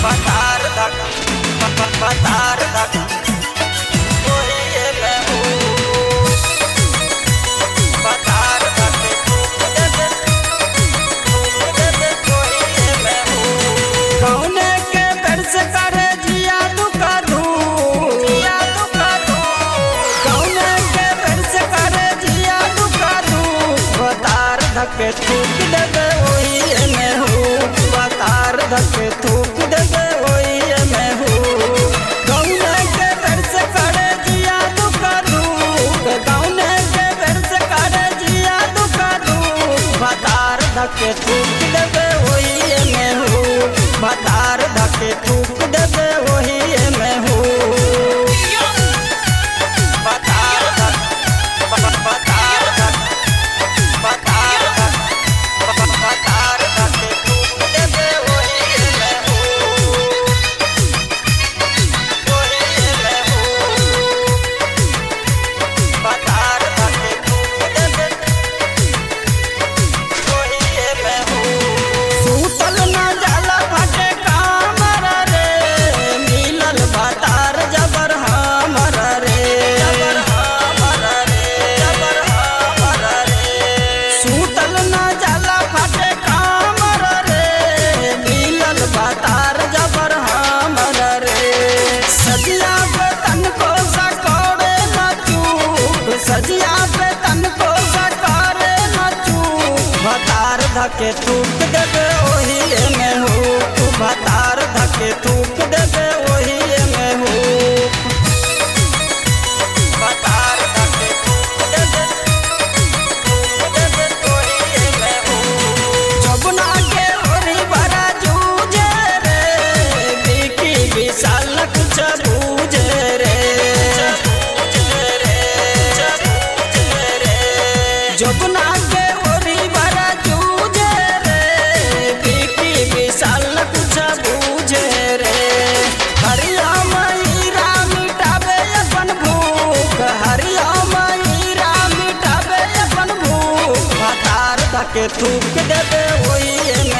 बतार धक बतार धक कोई ये मैं हूँ बतार धक कोई ये मैं हूँ कौने के पेड़ से करे जिया तू करू जिया तू करू कौने के पेड़ से करे जिया तू करू बतार धक थूक देवे वही ये मैं हूँ बतार धक थूक देवे वही ये मैं हूँ कौने के पेड़ से करे जिया तू करू कौने के पेड़ से करे जिया तू करू बतार धक थूक देवे वही ये मैं हूँ बतार धक थूक देवे वही ये मैं हूँ बतार धक बतार धक बतार धक बतार धक थूक देवे वही ये मैं हूँ वही ये मैं हूँ बतार धक थूक देवे वही ये मैं हूँ सूतल न जाला फटे कामर रे मिलल बतार जबर हमर रे जबर हमर रे जबर हमर रे सूतल न जाला फटे कामर रे मिलल बतार जबर हमर रे सजिया पे तन को सकोड़े न चूक सजिया पे तन को सकोड़े न चूक बतार धके थूक देवे वही ये मैं हूँ तू बतार धके थूक देवे वही ये मैं हूँ बतार धके थूक देवे वही ये मैं हूँ जमुना के ओरी बड़ा जूझे रे बिकी विशाल न कुछ बूझे रे जमुना के ओरी बड़ा जूझे रे बिकी विशाल न कुछ बूझे रे हरिया मयूरा मिटावे अपन भूख हरिया मयूरा मिटावे अपन भूख बतार धके थूक देवे वही ये